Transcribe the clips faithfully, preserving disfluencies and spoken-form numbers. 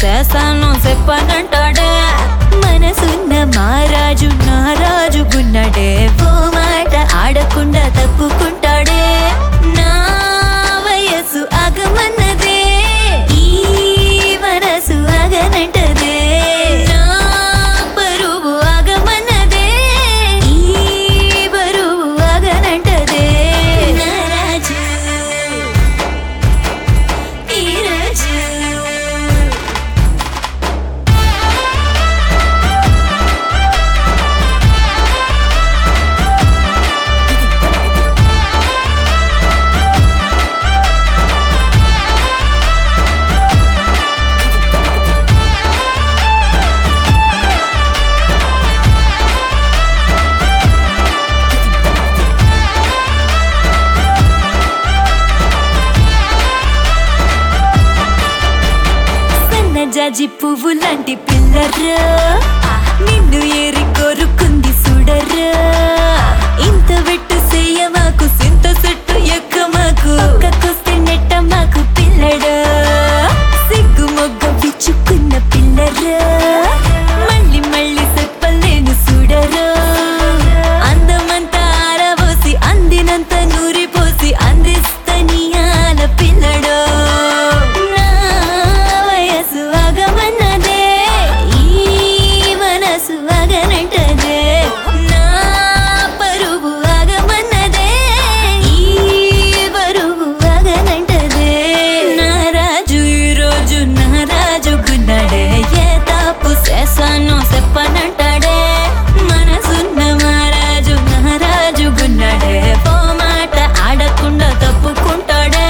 చేశాను చెప్పనంటాడే మనసున్న మారాజు నారాజుగున్నాడే ఓ మాట ఆడకుండా తప్పుకుంటాడే నా వయసు ఆగమన్నదే ఈ మనసు ఆగనంటదే నా బరువు ఆగమన్నదే ఈ బరువు ఆగనంటదే నారాజు ఈ రాజు జాజి పువ్వు లాంటి పిల్లరా నిన్ను ఏరి కోరుకుంది సుడరా ఇంత వెట్టు చెయ్య మాకు సింత సెట్టు ఎక్క మాకు ఒక్కొస్తే నెట్ట మాకు పిల్లడా సిగ్గు మొగ్గ విచ్చుకున్న పిల్లరా మళ్ళీ మళ్ళీ చెప్పలేను సుడరా అందమంతా ఆరబోసి అందినంత నూరిపోసి అందిస్తని ఆల పిల్లడా చేశాను చెప్పనంటాడే మనసున్న మారాజు నారాజుగున్నాడే ఓ మాట ఆడకుండా తప్పుకుంటాడే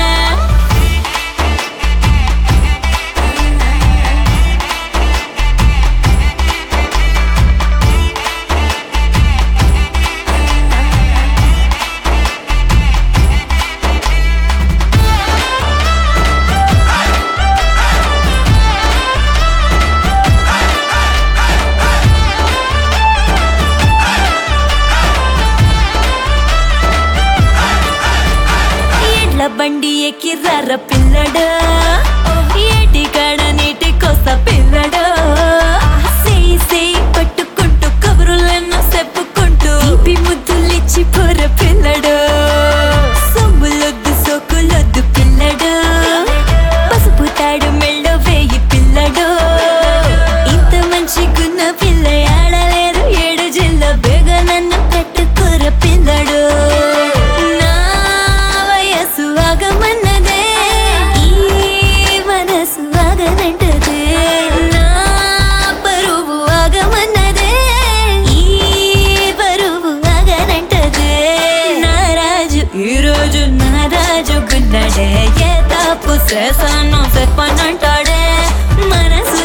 బండి ఎక్కిర్ర పిల్లడా ఏటి కాడ నీటి కోస పిల్లడా సేయి సేయి పట్టుకుంటూ కబురులను చెప్పుకుంటూ ఇపి ముద్దులిచ్చి పోర పిల్లడా సొమ్ములొద్దు సోకులొద్దు పిల్లడా పసుపు తాడు మెళ్ళో వేయి పిల్లడా ఇంత మంచిగున్న పిల్ల ఆడలేదు ఏడు జిల్ల బేగ నన్ను పెట్టుకోర పిల్లడు ఆగమన్నదే ఈ మనసు ఆగనంటదే నా బరువు ఆగమన్నదే ఈ బరువు ఆగనంటదే నారాజు ఈ రోజు నారాజుగున్నాడే ఏ తప్పు చేశాను చెప్పనంటాడే మనసు